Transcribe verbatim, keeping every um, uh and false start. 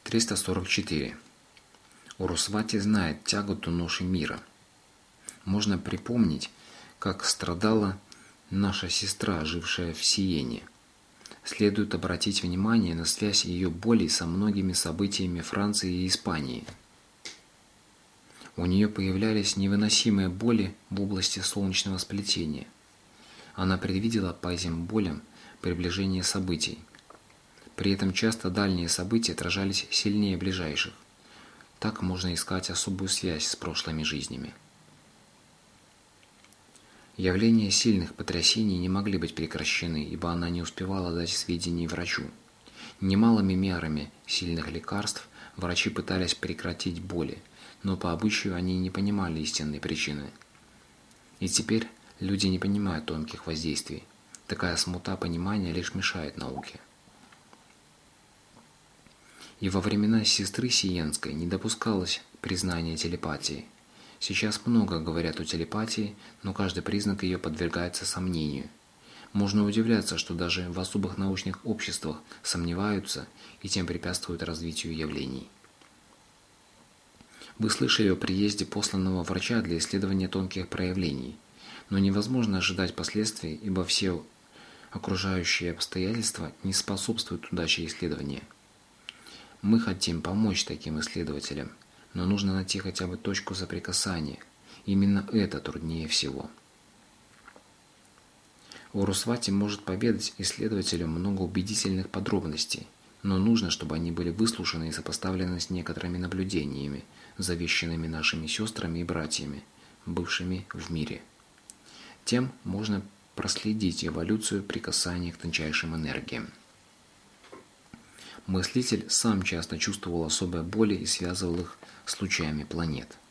триста сорок четыре. Урусвати знает тяготу ноши мира. Можно припомнить, как страдала наша сестра, жившая в Сиене. Следует обратить внимание на связь ее болей со многими событиями Франции и Испании. У нее появлялись невыносимые боли в области солнечного сплетения. Она предвидела по этим болям приближение событий. При этом часто дальние события отражались сильнее ближайших. Так можно искать особую связь с прошлыми жизнями. Явления сильных потрясений не могли быть прекращены, ибо она не успевала дать сведений врачу. Немалыми мерами сильных лекарств врачи пытались прекратить боли, но по обычаю они не понимали истинной причины. И теперь люди не понимают тонких воздействий. Такая смута понимания лишь мешает науке. И во времена сестры Сиенской не допускалось признания телепатии. Сейчас много говорят о телепатии, но каждый признак ее подвергается сомнению. Можно удивляться, что даже в особых научных обществах сомневаются и тем препятствуют развитию явлений. Вы слышали о приезде посланного врача для исследования тонких проявлений, но невозможно ожидать последствий, ибо все окружающие обстоятельства не способствуют удаче исследования. Мы хотим помочь таким исследователям, но нужно найти хотя бы точку соприкасания. Именно это труднее всего. Урусвати может поведать исследователям много убедительных подробностей, но нужно, чтобы они были выслушаны и сопоставлены с некоторыми наблюдениями, завещанными нашими сестрами и братьями, бывшими в мире. Тем можно проследить эволюцию прикасания к тончайшим энергиям. Мыслитель сам часто чувствовал особые боли и связывал их с лучами планет.